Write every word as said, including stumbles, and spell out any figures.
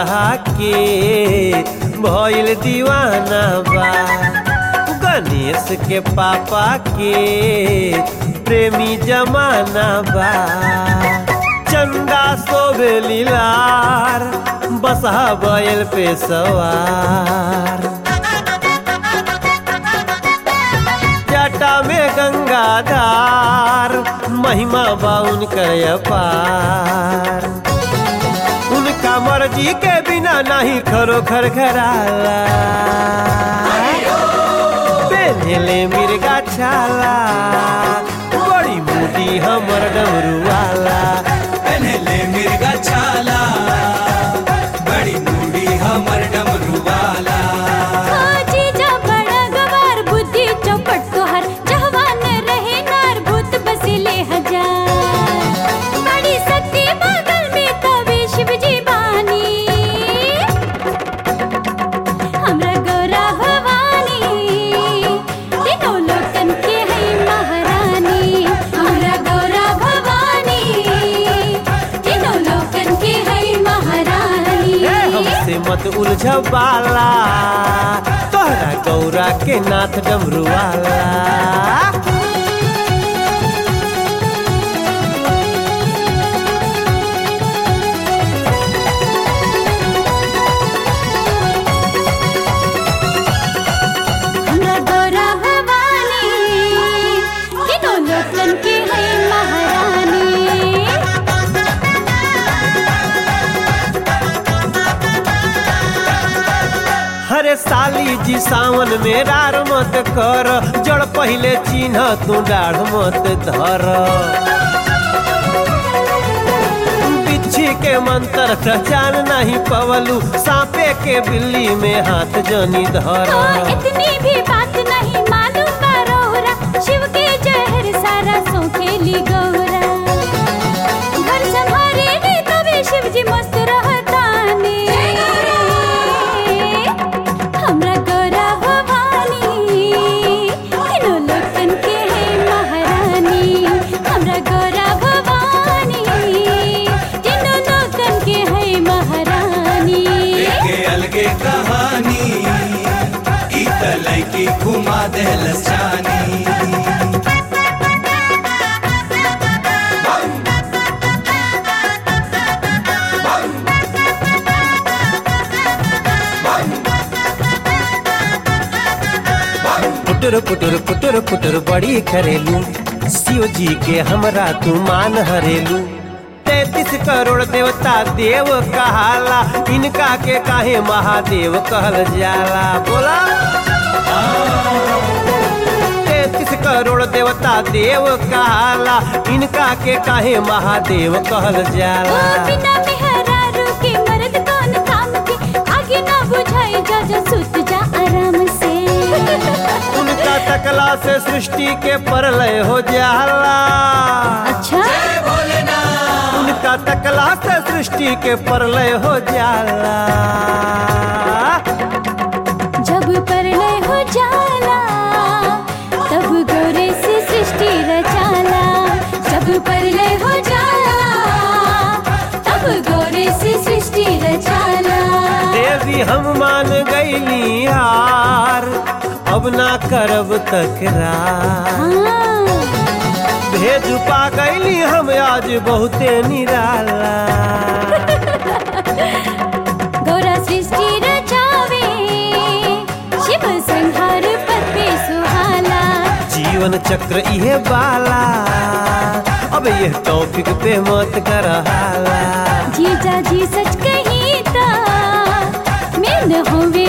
दुल्हा के भइल दीवाना बा। गणेश के पापा के प्रेमी जमाना बा। चंदा सोबे लीलार बसहा बैल पे सवार। जटा में गंगाधार महिमा बा उनकर अपार। उनका मर्जी के बिना नहीं खरो खर खराला। पेन्हले मिर्गा छाला बड़ी मोटी हमर डमरू वाला। पेन्हले मिर्गा छाला बड़ी मोटी हमर डमरू वाला। जीजा बड़ा गवार बुद्धि चौपट तोहर जहवान रहे नार भूत बसिले हजार। बड़ी शक्ति बगल में तवे शिव जी बानी। हमरा गौरा भवानी तीनों लोकन के है महारानी। हमरा गौरा भवानी तीनों लोकन के है महारानी। ए, हमसे मत उलझ बाला तोहरा गौरा के नाथ डमरू वाला। हमरा गौरा भवानी तीनों लोकन के है महारानी। हरे साली जी सावन में रार मत कर। जड़ पहले चिन्ह तू डाढ़ मत धर। बिच्छी के मंत्र पहचान नहीं पवलू। सांपे के बिल्ली में हाथ जनी धर। तो इतनी भी बात नहीं मालूम बा रौरा। शिव के जहर सारा सो खेली गौरा। घर संभारे ली तभी शिव जी मस्त रहतानी। हमरा गौरा भवानी तीनों लोकन के है महारानी। हमरा गौरा भवानी तीनों लोकन के है महारानी। के अलगे कहानी ई तलई की घुमा देहलस जानी। पुटुर पुटुर पुटुर पुटुर बड़ी करेलू। शिव जी के हमरा तू मान हरेलू। तैतीस करोड़ देवता देव कहाला। इनका के काहे महादेव कहल जाला। बोला तैतीस करोड़ देवता देव कहाला। इनका के काहे महादेव कहल ओ जाला। बिना मेहरारू के मर्द कौन काम के। आगे ना बुझाई जा जा सुत जा आराम से। उनका तकला से सृष्टि के प्रलय हो जाला। अच्छा उनका तकला से सृष्टि के प्रलय हो जाला। जब प्रलय हो जाला तब गोरे से सृष्टि रचाला। जब प्रलय हो जाला तब गोरे से सृष्टि रचाला। देवी हम मान गईली हार अब ना करब तकरार। हाँ, भेज पा गईली हम आज बहुते निराला। गौरा सृष्टि रचावे शिव संहार पद पे सुहाला। जीवन चक्र इहे बाला अब ये टॉपिक पे मत कर हाला। जीजा जी सच कही ता मैं न होवे